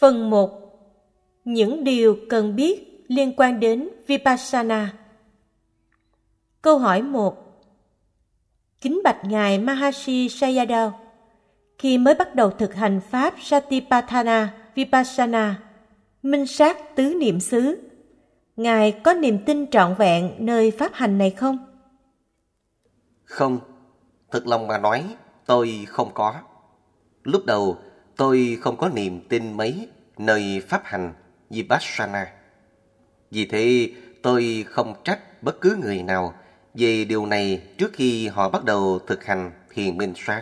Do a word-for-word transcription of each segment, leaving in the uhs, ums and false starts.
Phần một. Những điều cần biết liên quan đến Vipassana. Câu hỏi một. Kính bạch Ngài Maharishi Sayadaw, khi mới bắt đầu thực hành Pháp Satipatthana Vipassana, minh sát tứ niệm xứ, Ngài có niềm tin trọn vẹn nơi Pháp hành này không? Không, thật lòng mà nói, tôi không có. Lúc đầu, tôi không có niềm tin mấy nơi Pháp hành Vipassana. Vì thế, tôi không trách bất cứ người nào về điều này trước khi họ bắt đầu thực hành thiền minh sát.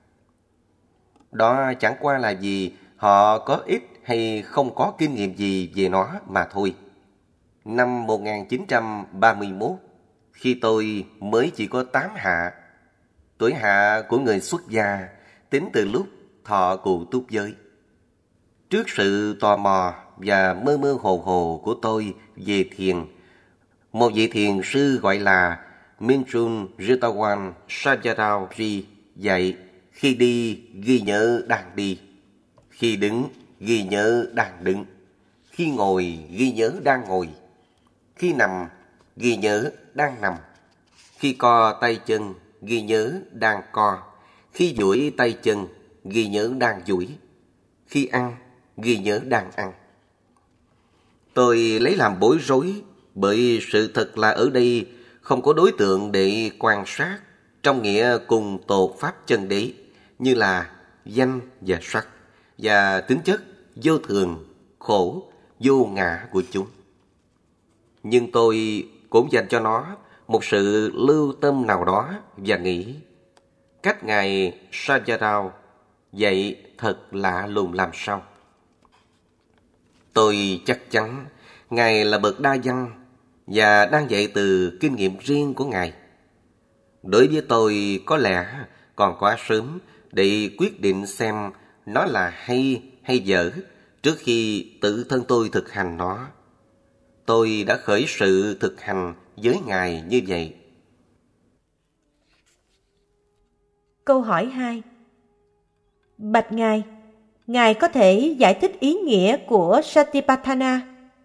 Đó chẳng qua là vì họ có ít hay không có kinh nghiệm gì về nó mà thôi. Năm một nghìn chín trăm ba mươi mốt, khi tôi mới chỉ có tám hạ, tuổi hạ của người xuất gia tính từ lúc thọ cụ túc giới. Trước sự tò mò và mơ mơ hồ hồ của tôi về thiền, một vị thiền sư gọi là Minchun Ritawan Sayadaw Ji dạy: khi đi ghi nhớ đang đi, khi đứng ghi nhớ đang đứng, khi ngồi ghi nhớ đang ngồi, khi nằm ghi nhớ đang nằm, khi co tay chân ghi nhớ đang co, khi duỗi tay chân ghi nhớ đang duỗi, khi ăn ghi nhớ đang ăn. Tôi lấy làm bối rối bởi sự thật là ở đây không có đối tượng để quan sát trong nghĩa cùng tột pháp chân đế như là danh và sắc và tính chất vô thường, khổ, vô ngã của chúng. Nhưng tôi cũng dành cho nó một sự lưu tâm nào đó và nghĩ cách Ngài Sayadaw dạy thật lạ lùng làm sao. Tôi chắc chắn Ngài là bậc đa văn và đang dạy từ kinh nghiệm riêng của Ngài. Đối với tôi có lẽ còn quá sớm để quyết định xem nó là hay hay dở trước khi tự thân tôi thực hành nó. Tôi đã khởi sự thực hành với Ngài như vậy. Câu hỏi hai. Bạch Ngài, Ngài có thể giải thích ý nghĩa của Satipatthana?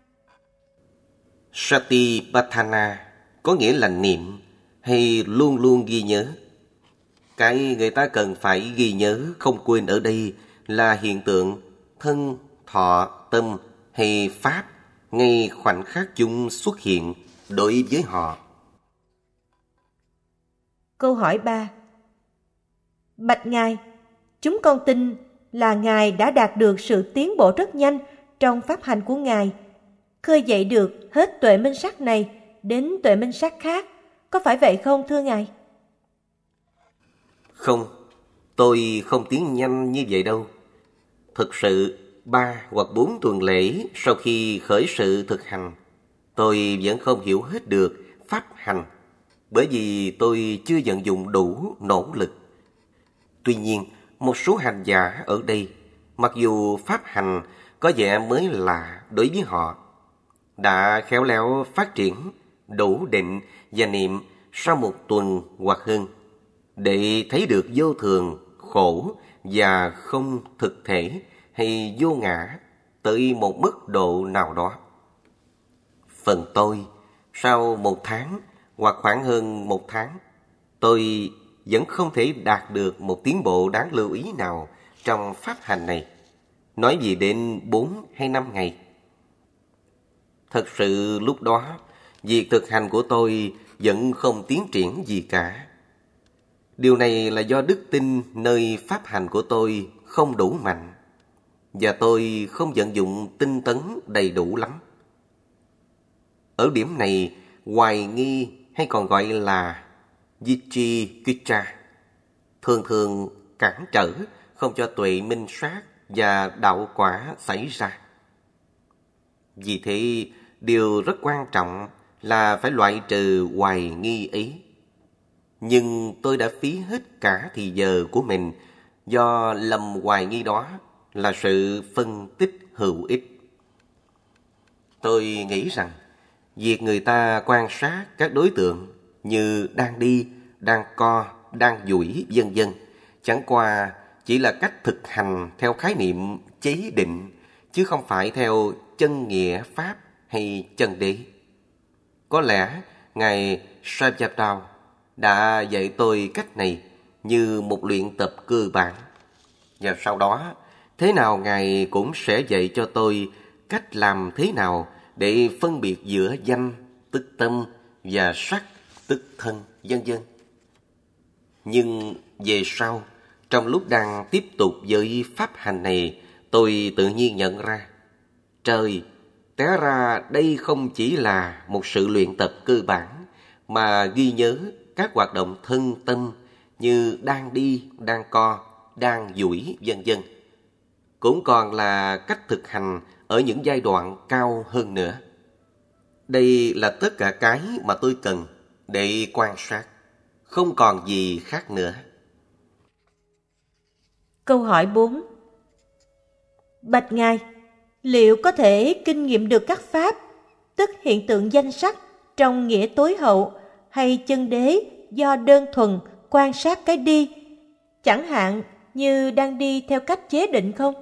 Satipatthana có nghĩa là niệm hay luôn luôn ghi nhớ. Cái người ta cần phải ghi nhớ không quên ở đây là hiện tượng thân, thọ, tâm hay pháp ngay khoảnh khắc chúng xuất hiện đối với họ. Câu hỏi ba. Bạch Ngài, chúng con tin là Ngài đã đạt được sự tiến bộ rất nhanh trong pháp hành của Ngài, khơi dậy được hết tuệ minh sát này đến tuệ minh sát khác. Có phải vậy không thưa Ngài? Không, tôi không tiến nhanh như vậy đâu. Thực sự, ba hoặc bốn tuần lễ sau khi khởi sự thực hành, tôi vẫn không hiểu hết được pháp hành, bởi vì tôi chưa vận dụng đủ nỗ lực. Tuy nhiên, một số hành giả ở đây, mặc dù pháp hành có vẻ mới lạ đối với họ, đã khéo léo phát triển đủ định và niệm sau một tuần hoặc hơn, để thấy được vô thường, khổ và không thực thể hay vô ngã tới một mức độ nào đó. Phần tôi, sau một tháng hoặc khoảng hơn một tháng, tôi vẫn không thể đạt được một tiến bộ đáng lưu ý nào trong pháp hành này, nói gì đến bốn hay năm ngày. Thật sự lúc đó, việc thực hành của tôi vẫn không tiến triển gì cả. Điều này là do đức tin nơi pháp hành của tôi không đủ mạnh, và tôi không vận dụng tinh tấn đầy đủ lắm. Ở điểm này, hoài nghi hay còn gọi là Vicikiccha thường thường cản trở không cho tuệ minh sát và đạo quả xảy ra. Vì thế, điều rất quan trọng là phải loại trừ hoài nghi ấy. Nhưng tôi đã phí hết cả thì giờ của mình do lầm hoài nghi đó là sự phân tích hữu ích. Tôi nghĩ rằng việc người ta quan sát các đối tượng như đang đi, đang co, đang duỗi vân vân chẳng qua chỉ là cách thực hành theo khái niệm chế định, chứ không phải theo chân nghĩa Pháp hay chân đế. Có lẽ Ngài Sayadaw đã dạy tôi cách này như một luyện tập cơ bản. Và sau đó, thế nào Ngài cũng sẽ dạy cho tôi cách làm thế nào để phân biệt giữa danh, tức tâm, và sắc, tức thân, vân vân. Nhưng về sau, trong lúc đang tiếp tục với pháp hành này, tôi tự nhiên nhận ra, trời, té ra đây không chỉ là một sự luyện tập cơ bản, mà ghi nhớ các hoạt động thân tâm như đang đi, đang co, đang duỗi, vân vân, cũng còn là cách thực hành ở những giai đoạn cao hơn nữa. Đây là tất cả cái mà tôi cần để quan sát, không còn gì khác nữa. Câu hỏi bốn. Bạch Ngài, liệu có thể kinh nghiệm được các pháp, tức hiện tượng danh sắc trong nghĩa tối hậu hay chân đế do đơn thuần quan sát cái đi, chẳng hạn như đang đi theo cách chế định không?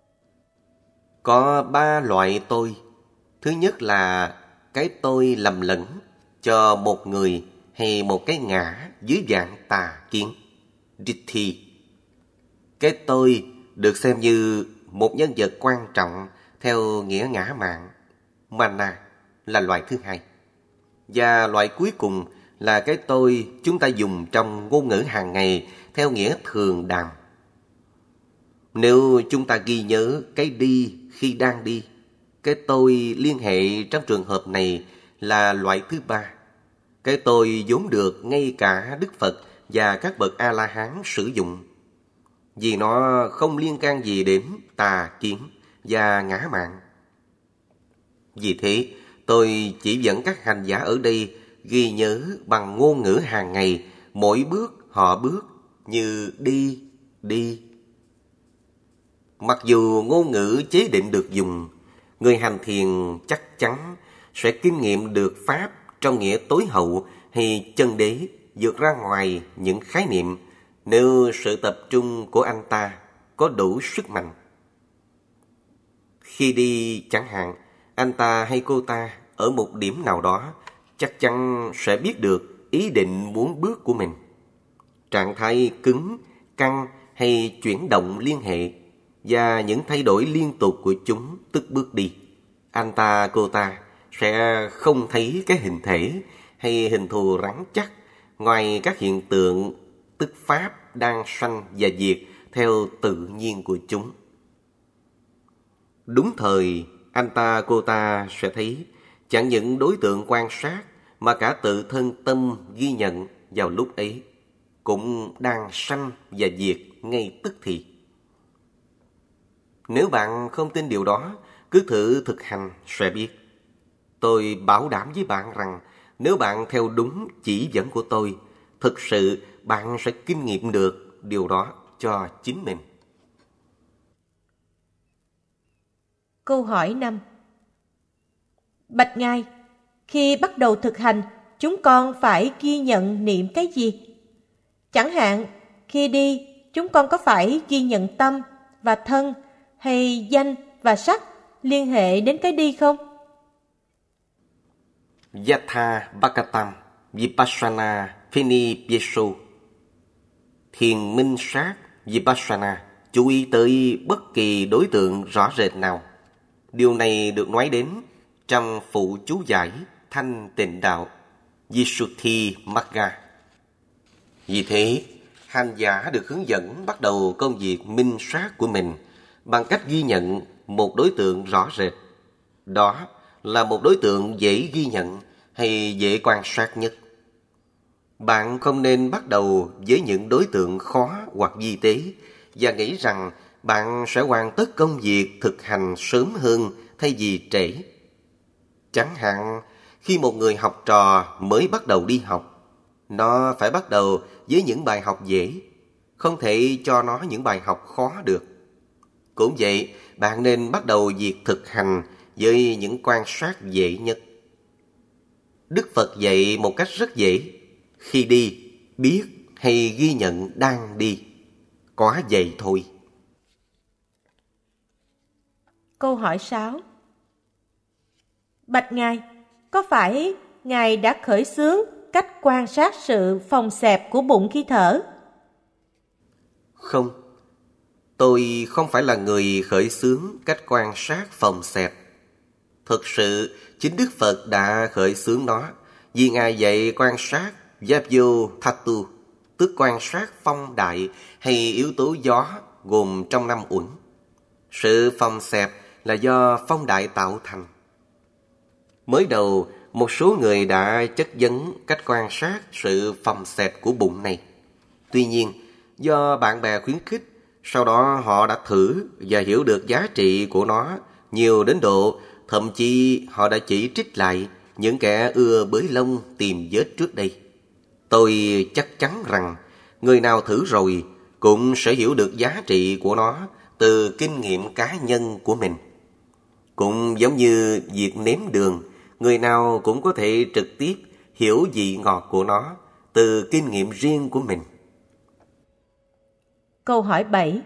Có ba loại tôi. Thứ nhất là cái tôi lầm lẫn cho một người hay một cái ngã dưới dạng tà kiến, Ditti. Cái tôi được xem như một nhân vật quan trọng theo nghĩa ngã mạn, Mana, là loại thứ hai. Và loại cuối cùng là cái tôi chúng ta dùng trong ngôn ngữ hàng ngày theo nghĩa thường đàm. Nếu chúng ta ghi nhớ cái đi khi đang đi, cái tôi liên hệ trong trường hợp này là loại thứ ba. Cái tôi vốn được ngay cả Đức Phật và các bậc A-la-hán sử dụng, vì nó không liên can gì đến tà kiến và ngã mạn. Vì thế, tôi chỉ dẫn các hành giả ở đây ghi nhớ bằng ngôn ngữ hàng ngày mỗi bước họ bước như đi, đi. Mặc dù ngôn ngữ chế định được dùng, người hành thiền chắc chắn sẽ kinh nghiệm được Pháp trong nghĩa tối hậu hay chân đế vượt ra ngoài những khái niệm nếu sự tập trung của anh ta có đủ sức mạnh. Khi đi chẳng hạn, anh ta hay cô ta ở một điểm nào đó chắc chắn sẽ biết được ý định muốn bước của mình. Trạng thái cứng, căng hay chuyển động liên hệ và những thay đổi liên tục của chúng tức bước đi. Anh ta, cô ta sẽ không thấy cái hình thể hay hình thù rắn chắc ngoài các hiện tượng tức pháp đang sanh và diệt theo tự nhiên của chúng. Đúng thời, anh ta, cô ta sẽ thấy chẳng những đối tượng quan sát mà cả tự thân tâm ghi nhận vào lúc ấy cũng đang sanh và diệt ngay tức thì. Nếu bạn không tin điều đó, cứ thử thực hành sẽ biết. Tôi bảo đảm với bạn rằng nếu bạn theo đúng chỉ dẫn của tôi, thực sự bạn sẽ kinh nghiệm được điều đó cho chính mình. Câu hỏi năm. Bạch Ngài, khi bắt đầu thực hành, chúng con phải ghi nhận niệm cái gì? Chẳng hạn, khi đi, chúng con có phải ghi nhận tâm và thân hay danh và sắc liên hệ đến cái đi không? Yatha Bhakatam Vipassana Pinipyeso. Thiền minh sát Vipassana chú ý tới bất kỳ đối tượng rõ rệt nào. Điều này được nói đến trong phụ chú giải Thanh Tịnh Đạo Visuddhi Magga. Vì thế, hành giả được hướng dẫn bắt đầu công việc minh sát của mình bằng cách ghi nhận một đối tượng rõ rệt. Đó là một đối tượng dễ ghi nhận hay dễ quan sát nhất. Bạn không nên bắt đầu với những đối tượng khó hoặc vi tế và nghĩ rằng bạn sẽ hoàn tất công việc thực hành sớm hơn thay vì trễ. Chẳng hạn, khi một người học trò mới bắt đầu đi học, nó phải bắt đầu với những bài học dễ, không thể cho nó những bài học khó được. Cũng vậy, bạn nên bắt đầu việc thực hành với những quan sát dễ nhất. Đức Phật dạy một cách rất dễ. Khi đi, biết hay ghi nhận đang đi. Có vậy thôi. Câu hỏi sáu. Bạch Ngài, có phải Ngài đã khởi xướng cách quan sát sự phồng xẹp của bụng khi thở? Không, tôi không phải là người khởi xướng cách quan sát phồng xẹp. Thực sự, chính Đức Phật đã khởi xướng nó, vì Ngài dạy quan sát Yapyo Thatu, tức quan sát phong đại hay yếu tố gió gồm trong năm uẩn. Sự phồng xẹp là do phong đại tạo thành. Mới đầu, một số người đã chất vấn cách quan sát sự phồng xẹp của bụng này. Tuy nhiên, do bạn bè khuyến khích, sau đó họ đã thử và hiểu được giá trị của nó nhiều đến độ thậm chí họ đã chỉ trích lại những kẻ ưa bới lông tìm vết trước đây. Tôi chắc chắn rằng người nào thử rồi cũng sẽ hiểu được giá trị của nó từ kinh nghiệm cá nhân của mình. Cũng giống như việc nếm đường, người nào cũng có thể trực tiếp hiểu vị ngọt của nó từ kinh nghiệm riêng của mình. Câu hỏi bảy.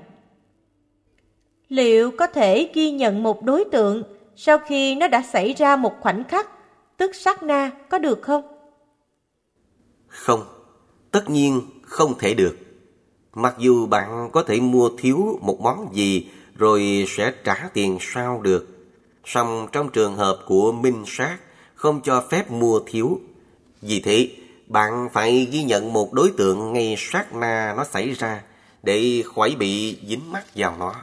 Liệu có thể ghi nhận một đối tượng sau khi nó đã xảy ra một khoảnh khắc, tức sát na, có được không? Không, tất nhiên không thể được. Mặc dù bạn có thể mua thiếu một món gì rồi sẽ trả tiền sau được, song trong trường hợp của minh sát không cho phép mua thiếu. Vì thế, bạn phải ghi nhận một đối tượng ngay sát na nó xảy ra để khỏi bị dính mắc vào nó.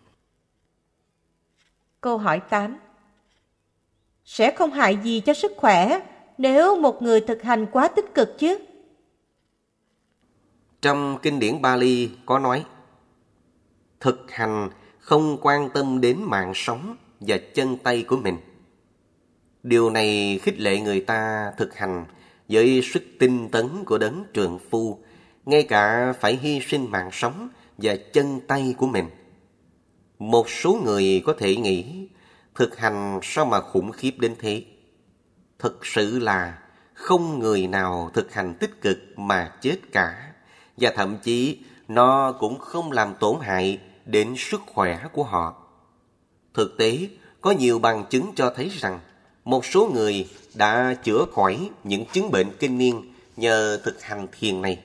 Câu hỏi tám. Sẽ không hại gì cho sức khỏe nếu một người thực hành quá tích cực chứ? Trong kinh điển Bali có nói, thực hành không quan tâm đến mạng sống và chân tay của mình. Điều này khích lệ người ta thực hành với sức tinh tấn của đấng trượng phu, ngay cả phải hy sinh mạng sống và chân tay của mình. Một số người có thể nghĩ thực hành sao mà khủng khiếp đến thế. Thực sự là không người nào thực hành tích cực mà chết cả, và thậm chí nó cũng không làm tổn hại đến sức khỏe của họ. Thực tế, có nhiều bằng chứng cho thấy rằng một số người đã chữa khỏi những chứng bệnh kinh niên nhờ thực hành thiền này.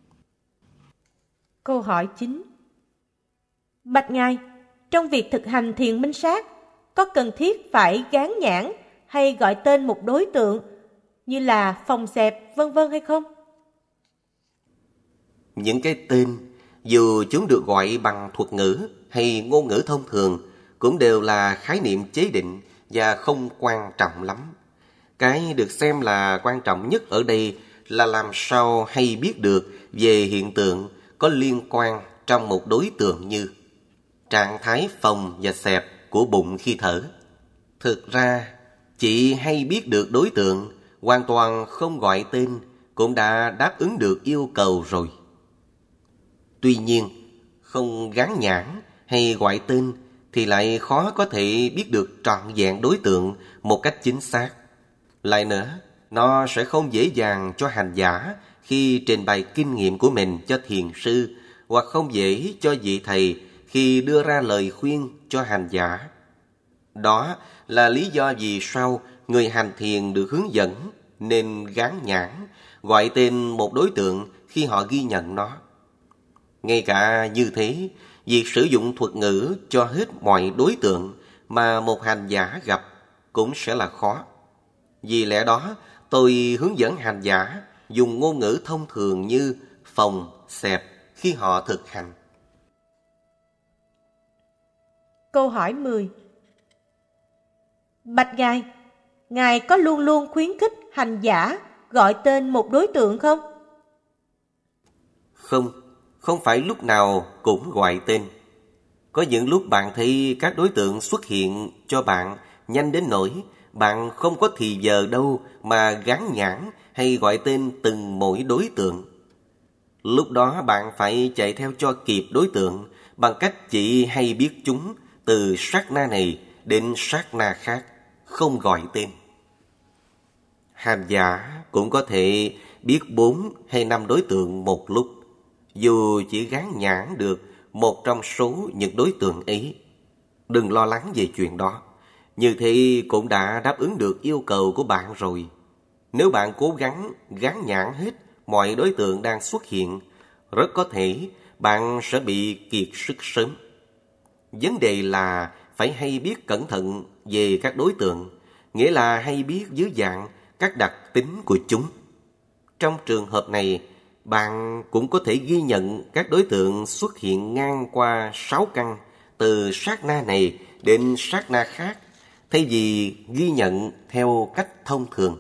Câu hỏi chín. Bạch Ngài, trong việc thực hành thiền minh sát, có cần thiết phải gán nhãn hay gọi tên một đối tượng như là phồng xẹp vân vân hay không? Những cái tên, dù chúng được gọi bằng thuật ngữ hay ngôn ngữ thông thường, cũng đều là khái niệm chế định và không quan trọng lắm. Cái được xem là quan trọng nhất ở đây là làm sao hay biết được về hiện tượng có liên quan trong một đối tượng như trạng thái phồng và xẹp của bụng khi thở. Thực ra, chỉ hay biết được đối tượng, hoàn toàn không gọi tên, cũng đã đáp ứng được yêu cầu rồi. Tuy nhiên, không gán nhãn hay gọi tên thì lại khó có thể biết được trọn vẹn đối tượng một cách chính xác. Lại nữa, nó sẽ không dễ dàng cho hành giả khi trình bày kinh nghiệm của mình cho thiền sư, hoặc không dễ cho vị thầy khi đưa ra lời khuyên cho hành giả. Đó là lý do vì sao người hành thiền được hướng dẫn nên gán nhãn, gọi tên một đối tượng khi họ ghi nhận nó. Ngay cả như thế, việc sử dụng thuật ngữ cho hết mọi đối tượng mà một hành giả gặp cũng sẽ là khó. Vì lẽ đó, tôi hướng dẫn hành giả dùng ngôn ngữ thông thường như phồng, xẹp khi họ thực hành. Câu hỏi mười. Bạch Ngài, Ngài có luôn luôn khuyến khích hành giả gọi tên một đối tượng không? Không, không phải lúc nào cũng gọi tên. Có những lúc bạn thấy các đối tượng xuất hiện cho bạn nhanh đến nỗi bạn không có thì giờ đâu mà gán nhãn hay gọi tên từng mỗi đối tượng. Lúc đó bạn phải chạy theo cho kịp đối tượng bằng cách chỉ hay biết chúng từ sát na này đến sát na khác, không gọi tên. Hành giả cũng có thể biết bốn hay năm đối tượng một lúc, dù chỉ gán nhãn được một trong số những đối tượng ấy. Đừng lo lắng về chuyện đó. Như thế cũng đã đáp ứng được yêu cầu của bạn rồi. Nếu bạn cố gắng gán nhãn hết mọi đối tượng đang xuất hiện, rất có thể bạn sẽ bị kiệt sức sớm. Vấn đề là phải hay biết cẩn thận về các đối tượng, nghĩa là hay biết dưới dạng các đặc tính của chúng. Trong trường hợp này, bạn cũng có thể ghi nhận các đối tượng xuất hiện ngang qua sáu căn từ sát na này đến sát na khác, thay vì ghi nhận theo cách thông thường.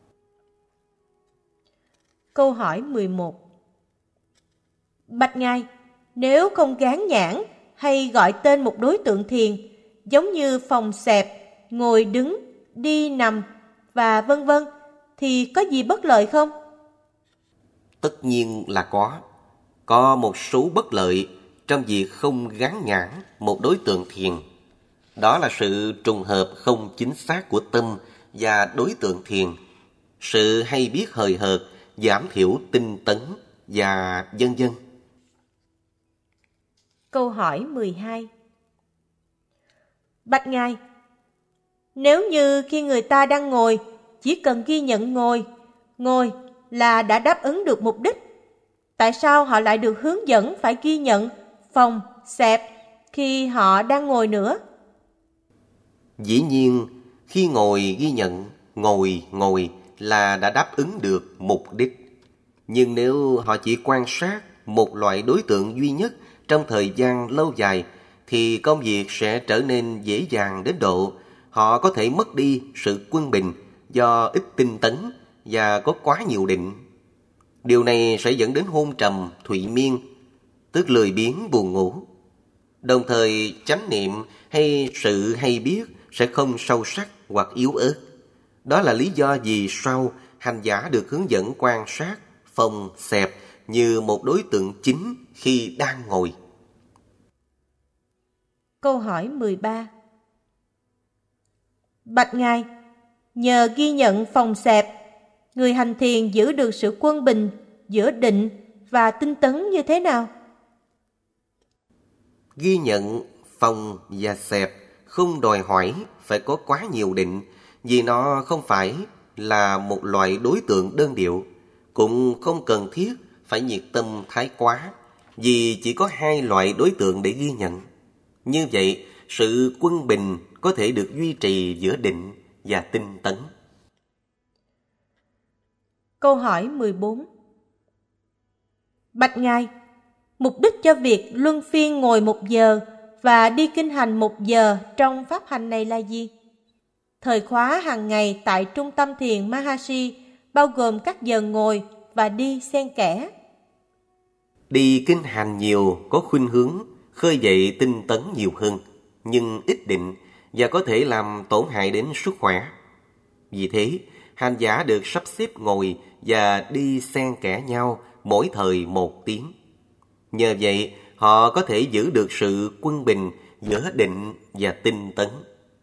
Câu hỏi mười một. Bạch Ngài, nếu không gán nhãn hay gọi tên một đối tượng thiền, giống như phòng xẹp, ngồi đứng, đi nằm và vân vân, thì có gì bất lợi không? Tất nhiên là có. Có một số bất lợi trong việc không gán nhãn một đối tượng thiền. Đó là sự trùng hợp không chính xác của tâm và đối tượng thiền, sự hay biết hời hợt, giảm thiểu tinh tấn và vân vân. Câu hỏi mười hai. Bạch Ngài, nếu như khi người ta đang ngồi, chỉ cần ghi nhận ngồi, ngồi là đã đáp ứng được mục đích, tại sao họ lại được hướng dẫn phải ghi nhận phòng, xẹp khi họ đang ngồi nữa? Dĩ nhiên, khi ngồi ghi nhận ngồi, ngồi là đã đáp ứng được mục đích. Nhưng nếu họ chỉ quan sát một loại đối tượng duy nhất trong thời gian lâu dài, thì công việc sẽ trở nên dễ dàng đến độ họ có thể mất đi sự quân bình do ít tinh tấn và có quá nhiều định. Điều này sẽ dẫn đến hôn trầm, thụy miên, tức lười biếng buồn ngủ. Đồng thời, chánh niệm hay sự hay biết sẽ không sâu sắc hoặc yếu ớt. Đó là lý do vì sao hành giả được hướng dẫn quan sát phòng xẹp như một đối tượng chính khi đang ngồi. Câu hỏi mười ba. Bạch Ngài, nhờ ghi nhận phòng xẹp, người hành thiền giữ được sự quân bình giữa định và tinh tấn như thế nào? Ghi nhận phòng và xẹp không đòi hỏi phải có quá nhiều định, vì nó không phải là một loại đối tượng đơn điệu, cũng không cần thiết phải nhiệt tâm thái quá, vì chỉ có hai loại đối tượng để ghi nhận. Như vậy, sự quân bình có thể được duy trì giữa định và tinh tấn. Câu hỏi mười bốn. Bạch Ngài, mục đích cho việc luân phiên ngồi một giờ và đi kinh hành một giờ trong pháp hành này là gì? Thời khóa hàng ngày tại trung tâm thiền Maharishi bao gồm các giờ ngồi và đi xen kẽ. Đi kinh hành nhiều có khuynh hướng khơi dậy tinh tấn nhiều hơn, nhưng ít định và có thể làm tổn hại đến sức khỏe. Vì thế, hành giả được sắp xếp ngồi và đi xen kẽ nhau mỗi thời một tiếng. Nhờ vậy, họ có thể giữ được sự quân bình giữa định và tinh tấn.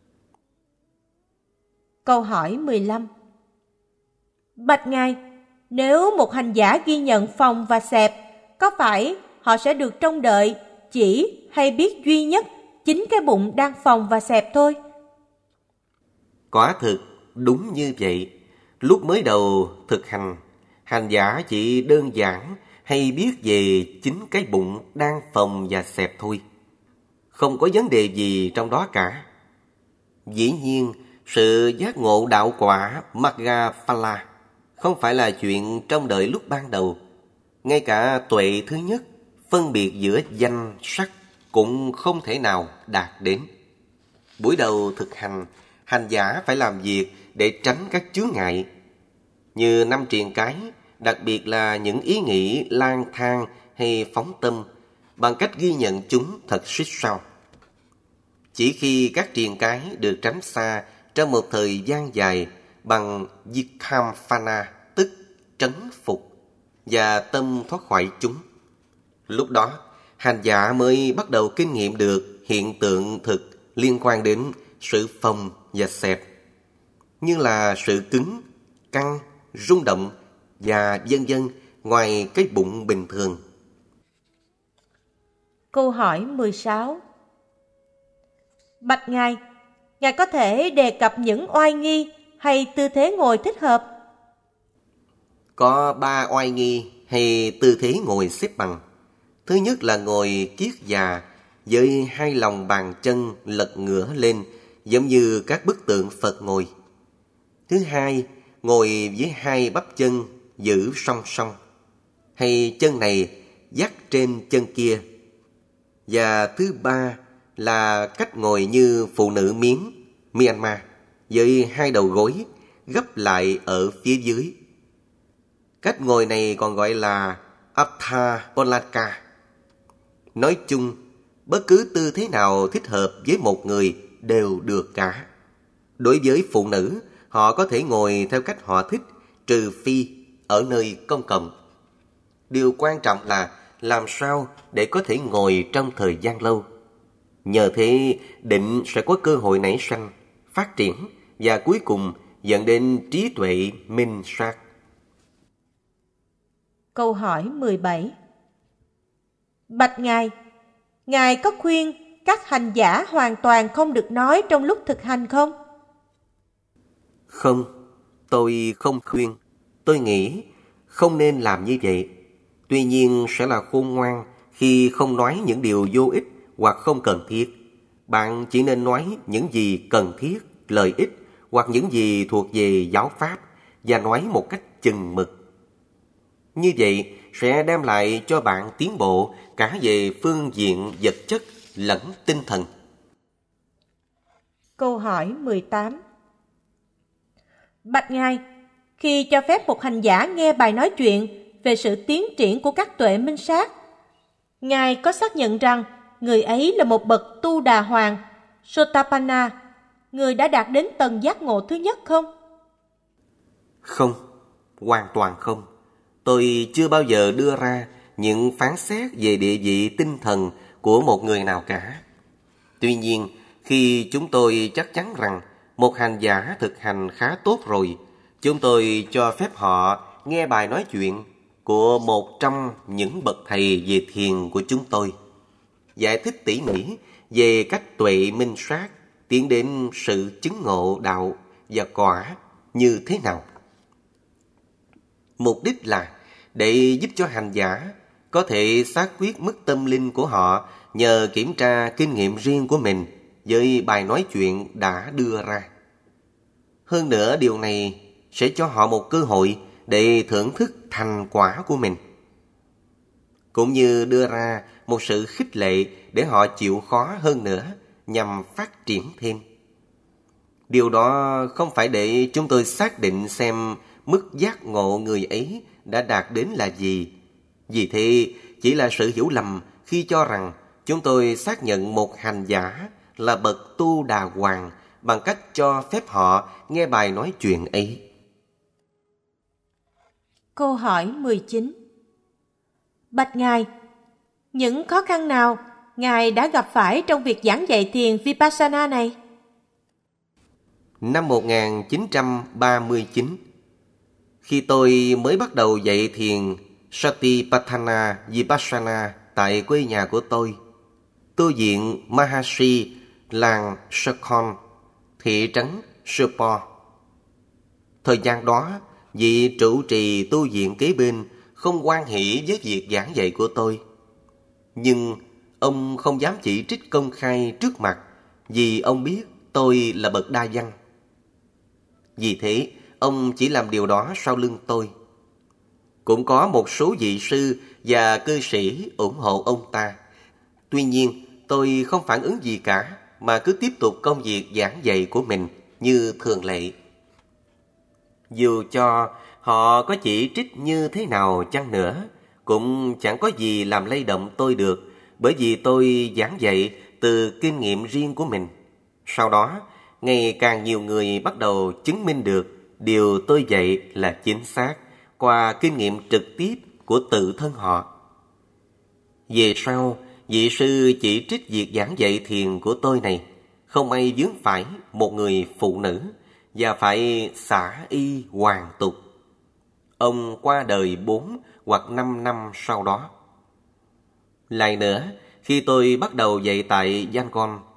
Câu hỏi mười lăm. Bạch Ngài, nếu một hành giả ghi nhận phòng và xẹp, có phải họ sẽ được trông đợi chỉ hay biết duy nhất chính cái bụng đang phòng và xẹp thôi? Quả thực đúng như vậy. Lúc mới đầu thực hành, hành giả chỉ đơn giản hay biết về chính cái bụng đang phồng và xẹp thôi. Không có vấn đề gì trong đó cả. Dĩ nhiên, sự giác ngộ đạo quả Magga Phala không phải là chuyện trong đời lúc ban đầu. Ngay cả tuệ thứ nhất, phân biệt giữa danh sắc cũng không thể nào đạt đến. Buổi đầu thực hành, hành giả phải làm việc để tránh các chướng ngại, như năm triền cái, đặc biệt là những ý nghĩ lang thang hay phóng tâm, bằng cách ghi nhận chúng thật xích sao. Chỉ khi các triền cái được tránh xa trong một thời gian dài bằng Vikamphana, tức trấn phục, và tâm thoát khỏi chúng, lúc đó hành giả mới bắt đầu kinh nghiệm được hiện tượng thực liên quan đến sự phồng và xẹp, như là sự cứng, căng, rung động và vân vân ngoài cái bụng bình thường. Câu hỏi mười sáu. Bạch Ngài, Ngài có thể đề cập những oai nghi hay tư thế ngồi thích hợp? Có ba oai nghi hay tư thế ngồi xếp bằng. Thứ nhất là ngồi kiết già với hai lòng bàn chân lật ngửa lên giống như các bức tượng Phật ngồi. Thứ hai, ngồi với hai bắp chân giữ song song, hay chân này dắt trên chân kia. Và thứ ba là cách ngồi như phụ nữ Miến, Myanmar, với hai đầu gối gấp lại ở phía dưới. Cách ngồi này còn gọi là Atha Polaka. Nói chung, bất cứ tư thế nào thích hợp với một người đều được cả. Đối với phụ nữ, họ có thể ngồi theo cách họ thích, trừ phi ở nơi công cộng. Điều quan trọng là làm sao để có thể ngồi trong thời gian lâu. Nhờ thế, định sẽ có cơ hội nảy sanh, phát triển và cuối cùng dẫn đến trí tuệ minh sát. Câu hỏi mười bảy. Bạch Ngài, Ngài có khuyên các hành giả hoàn toàn không được nói trong lúc thực hành không? Không, tôi không khuyên. Tôi nghĩ không nên làm như vậy. Tuy nhiên sẽ là khôn ngoan khi không nói những điều vô ích hoặc không cần thiết. Bạn chỉ nên nói những gì cần thiết, lợi ích hoặc những gì thuộc về giáo pháp và nói một cách chừng mực. Như vậy sẽ đem lại cho bạn tiến bộ cả về phương diện vật chất lẫn tinh thần. Câu hỏi mười tám. Bạch Ngài, khi cho phép một hành giả nghe bài nói chuyện về sự tiến triển của các tuệ minh sát, Ngài có xác nhận rằng người ấy là một bậc tu đà hoàng, Sotapanna, người đã đạt đến tầng giác ngộ thứ nhất không? Không, hoàn toàn không. Tôi chưa bao giờ đưa ra những phán xét về địa vị tinh thần của một người nào cả. Tuy nhiên, khi chúng tôi chắc chắn rằng một hành giả thực hành khá tốt rồi, chúng tôi cho phép họ nghe bài nói chuyện của một trong những bậc thầy về thiền của chúng tôi, giải thích tỉ mỉ về cách tuệ minh sát tiến đến sự chứng ngộ đạo và quả như thế nào. Mục đích là để giúp cho hành giả có thể xác quyết mức tâm linh của họ nhờ kiểm tra kinh nghiệm riêng của mình với bài nói chuyện đã đưa ra. Hơn nữa, điều này sẽ cho họ một cơ hội để thưởng thức thành quả của mình, cũng như đưa ra một sự khích lệ để họ chịu khó hơn nữa nhằm phát triển thêm. Điều đó không phải để chúng tôi xác định xem mức giác ngộ người ấy đã đạt đến là gì. Vì thế, chỉ là sự hiểu lầm khi cho rằng chúng tôi xác nhận một hành giả là bậc tu đà hoàng bằng cách cho phép họ nghe bài nói chuyện ấy. Câu hỏi mười chín. Bạch Ngài, những khó khăn nào Ngài đã gặp phải trong việc giảng dạy thiền Vipassana này? Năm một nghìn chín trăm ba mươi chín, khi tôi mới bắt đầu dạy thiền Satipatthana Vipassana tại quê nhà của tôi, tu viện Mahasi, làng Sakhon, thị trấn Supo. Thời gian đó, vị trụ trì tu viện kế bên không hoan hỷ với việc giảng dạy của tôi. Nhưng ông không dám chỉ trích công khai trước mặt vì ông biết tôi là bậc đa văn. Vì thế, ông chỉ làm điều đó sau lưng tôi. Cũng có một số vị sư và cư sĩ ủng hộ ông ta. Tuy nhiên, tôi không phản ứng gì cả mà cứ tiếp tục công việc giảng dạy của mình như thường lệ. Dù cho họ có chỉ trích như thế nào chăng nữa, cũng chẳng có gì làm lay động tôi được, bởi vì tôi giảng dạy từ kinh nghiệm riêng của mình. Sau đó, ngày càng nhiều người bắt đầu chứng minh được điều tôi dạy là chính xác qua kinh nghiệm trực tiếp của tự thân họ. Về sau, vị sư chỉ trích việc giảng dạy thiền của tôi này không ai vướng phải một người phụ nữ và phải xả y hoàn tục. Ông qua đời bốn hoặc năm năm sau đó. Lại nữa, khi tôi bắt đầu dạy tại Yangon,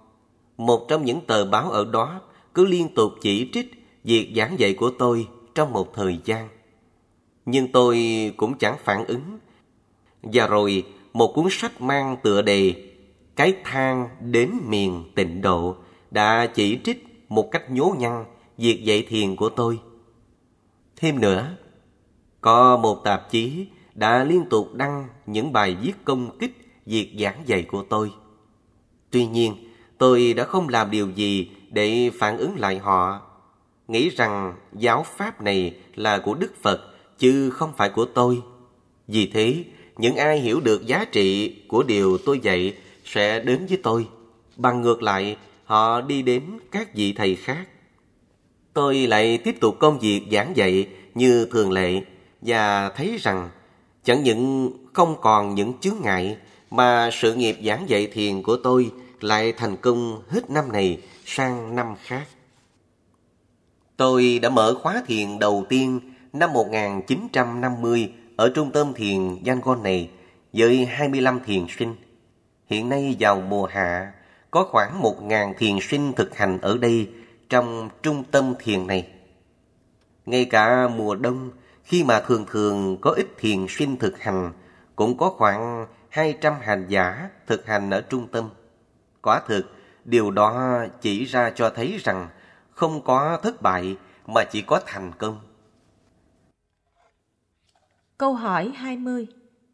Một trong những tờ báo ở đó cứ liên tục chỉ trích việc giảng dạy của tôi trong một thời gian. Nhưng tôi cũng chẳng phản ứng. Và rồi một cuốn sách mang tựa đề Cái thang đến miền tịnh độ đã chỉ trích một cách nhố nhăng việc dạy thiền của tôi. Thêm nữa, có một tạp chí đã liên tục đăng những bài viết công kích việc giảng dạy của tôi. Tuy nhiên, tôi đã không làm điều gì để phản ứng lại họ, nghĩ rằng giáo pháp này là của Đức Phật chứ không phải của tôi. Vì thế, những ai hiểu được giá trị của điều tôi dạy sẽ đến với tôi. Bằng ngược lại, họ đi đến các vị thầy khác. Tôi lại tiếp tục công việc giảng dạy như thường lệ và thấy rằng chẳng những không còn những chướng ngại mà sự nghiệp giảng dạy thiền của tôi lại thành công hết năm này sang năm khác. Tôi đã mở khóa thiền đầu tiên năm một nghìn chín trăm năm mươi ở trung tâm thiền Yangon này với hai mươi lăm thiền sinh. Hiện nay vào mùa hạ, có khoảng một nghìn thiền sinh thực hành ở đây trong trung tâm thiền này. Ngay cả mùa đông, khi mà thường thường có ít thiền sinh thực hành, cũng có khoảng hai trăm hành giả thực hành ở trung tâm. Quả thực, điều đó chỉ ra cho thấy rằng không có thất bại mà chỉ có thành công. Câu hỏi hai mươi.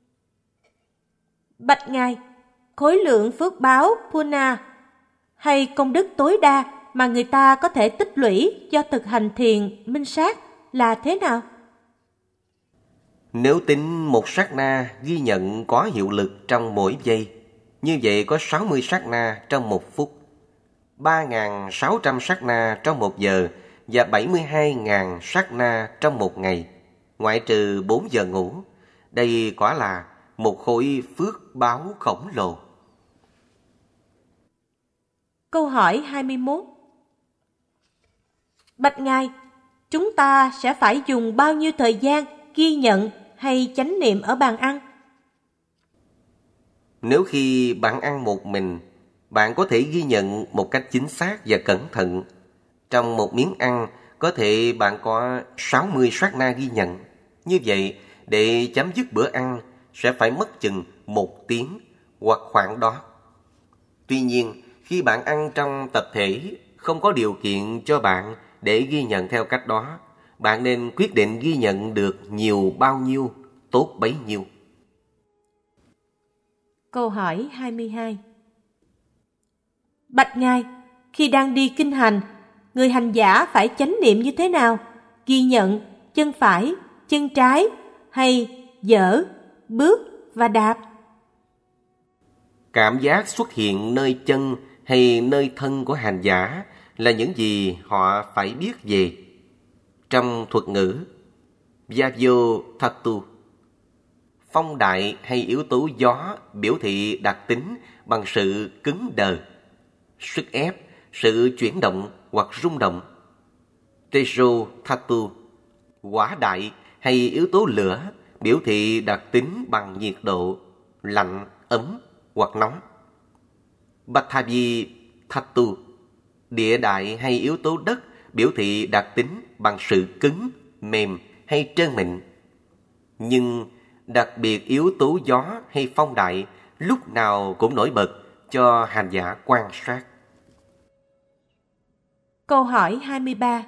Bạch Ngài, khối lượng phước báo Puna hay công đức tối đa mà người ta có thể tích lũy do thực hành thiền minh sát là thế nào? Nếu tính một sát na ghi nhận có hiệu lực trong mỗi giây, như vậy có sáu mươi sát na trong một phút, ba nghìn sáu trăm sát na trong một giờ và bảy mươi hai nghìn sát na trong một ngày, ngoại trừ bốn giờ ngủ. Đây quả là một khối phước báo khổng lồ. Câu hỏi hai mươi mốt. Bạch Ngài, chúng ta sẽ phải dùng bao nhiêu thời gian ghi nhận hay chánh niệm ở bàn ăn? Nếu khi bạn ăn một mình, bạn có thể ghi nhận một cách chính xác và cẩn thận. Trong một miếng ăn, có thể bạn có sáu mươi sát na ghi nhận. Như vậy, để chấm dứt bữa ăn, sẽ phải mất chừng một tiếng hoặc khoảng đó. Tuy nhiên, khi bạn ăn trong tập thể, không có điều kiện cho bạn để ghi nhận theo cách đó. Bạn nên quyết định ghi nhận được nhiều bao nhiêu, tốt bấy nhiêu. Câu hỏi hai mươi hai. Bạch Ngài, khi đang đi kinh hành, người hành giả phải chánh niệm như thế nào? Ghi nhận chân phải, chân trái hay dở, bước và đạp? Cảm giác xuất hiện nơi chân hay nơi thân của hành giả là những gì họ phải biết về. Trong thuật ngữ Vyavyo Thatu, phong đại hay yếu tố gió biểu thị đặc tính bằng sự cứng đờ, sức ép, sự chuyển động hoặc rung động. Tejo Thatu, hỏa đại hay yếu tố lửa biểu thị đặc tính bằng nhiệt độ, lạnh, ấm hoặc nóng. Pathavi Thatu, địa đại hay yếu tố đất biểu thị đặc tính bằng sự cứng, mềm hay trơn mịn. Nhưng đặc biệt yếu tố gió hay phong đại lúc nào cũng nổi bật cho hành giả quan sát. Câu hỏi hai mươi ba.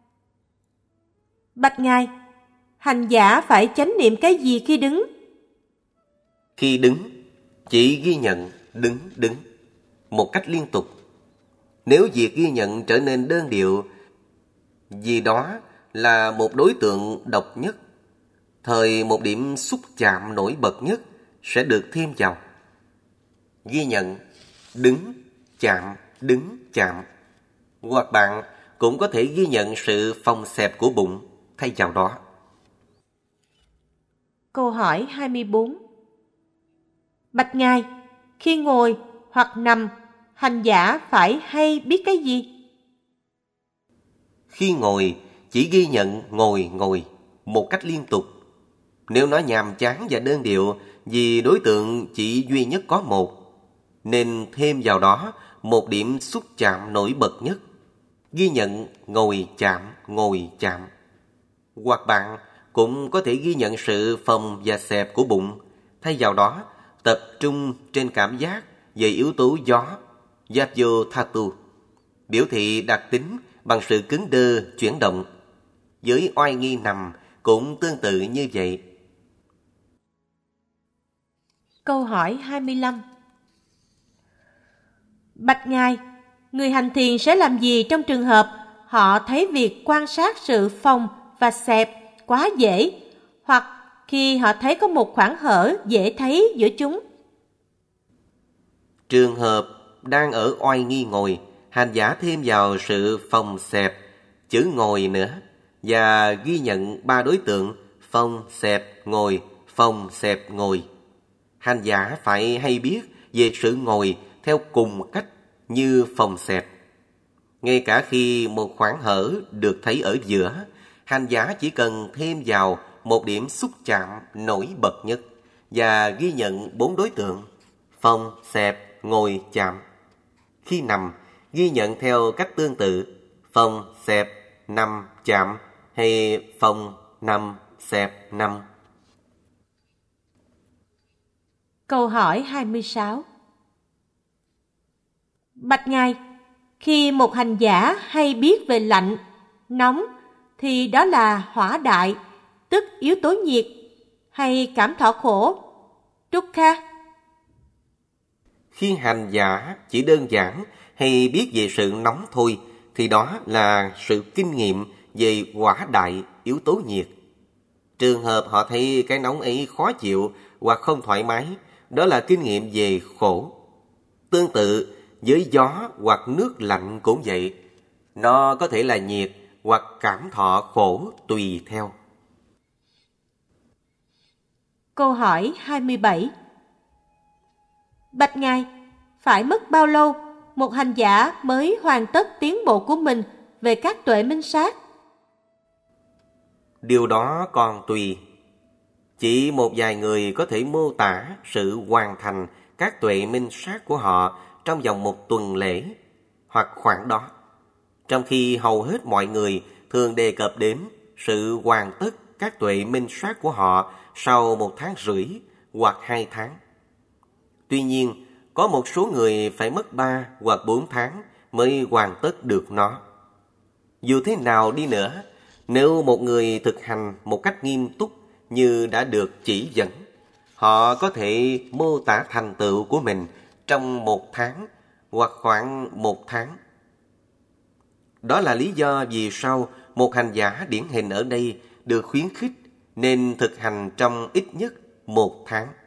Bạch Ngài, hành giả phải chánh niệm cái gì khi đứng? Khi đứng, chỉ ghi nhận đứng đứng một cách liên tục. Nếu việc ghi nhận trở nên đơn điệu, vì đó là một đối tượng độc nhất, thời một điểm xúc chạm nổi bật nhất sẽ được thêm vào. Ghi nhận đứng, chạm, đứng, chạm. Hoặc bạn cũng có thể ghi nhận sự phồng xẹp của bụng thay vào đó. Câu hỏi hai mươi bốn. Bạch Ngài, khi ngồi hoặc nằm, hành giả phải hay biết cái gì? Khi ngồi, chỉ ghi nhận ngồi ngồi một cách liên tục. Nếu nó nhàm chán và đơn điệu vì đối tượng chỉ duy nhất có một, nên thêm vào đó một điểm xúc chạm nổi bật nhất. Ghi nhận ngồi chạm, ngồi chạm. Hoặc bạn cũng có thể ghi nhận sự phồng và xẹp của bụng. Thay vào đó, tập trung trên cảm giác về yếu tố gió, Yapyo Thatu, biểu thị đặc tính bằng sự cứng đơ, chuyển động. Với oai nghi nằm cũng tương tự như vậy. Câu hỏi hai mươi lăm. Bạch Ngài, người hành thiền sẽ làm gì trong trường hợp họ thấy việc quan sát sự phồng và xẹp quá dễ, hoặc khi họ thấy có một khoảng hở dễ thấy giữa chúng? Trường hợp đang ở oai nghi ngồi, hành giả thêm vào sự phồng xẹp, chữ ngồi nữa, và ghi nhận ba đối tượng phồng xẹp ngồi, phồng xẹp ngồi. Hành giả phải hay biết về sự ngồi theo cùng cách như phồng xẹp. Ngay cả khi một khoảng hở được thấy ở giữa, hành giả chỉ cần thêm vào một điểm xúc chạm nổi bật nhất và ghi nhận bốn đối tượng phồng xẹp ngồi chạm. Khi nằm, ghi nhận theo cách tương tự phồng xẹp nằm chạm hay phồng nằm xẹp nằm. Câu hỏi hai mươi sáu. Bạch Ngài, khi một hành giả hay biết về lạnh, nóng thì đó là hỏa đại, tức yếu tố nhiệt, hay cảm thọ khổ, dukkha? Khi hành giả chỉ đơn giản hay biết về sự nóng thôi thì đó là sự kinh nghiệm về hỏa đại, yếu tố nhiệt. Trường hợp họ thấy cái nóng ấy khó chịu hoặc không thoải mái, đó là kinh nghiệm về khổ. Tương tự với gió hoặc nước lạnh cũng vậy. Nó có thể là nhiệt hoặc cảm thọ khổ tùy theo. Câu hỏi hai mươi bảy. Bạch Ngài, phải mất bao lâu một hành giả mới hoàn tất tiến bộ của mình về các tuệ minh sát? Điều đó còn tùy. Chỉ một vài người có thể mô tả sự hoàn thành các tuệ minh sát của họ trong vòng một tuần lễ hoặc khoảng đó, trong khi hầu hết mọi người thường đề cập đến sự hoàn tất các tuệ minh sát của họ sau một tháng rưỡi hoặc hai tháng. Tuy nhiên, có một số người phải mất ba hoặc bốn tháng mới hoàn tất được nó. Dù thế nào đi nữa, nếu một người thực hành một cách nghiêm túc như đã được chỉ dẫn, họ có thể mô tả thành tựu của mình trong một tháng hoặc khoảng một tháng. Đó là lý do vì sao một hành giả điển hình ở đây được khuyến khích nên thực hành trong ít nhất một tháng.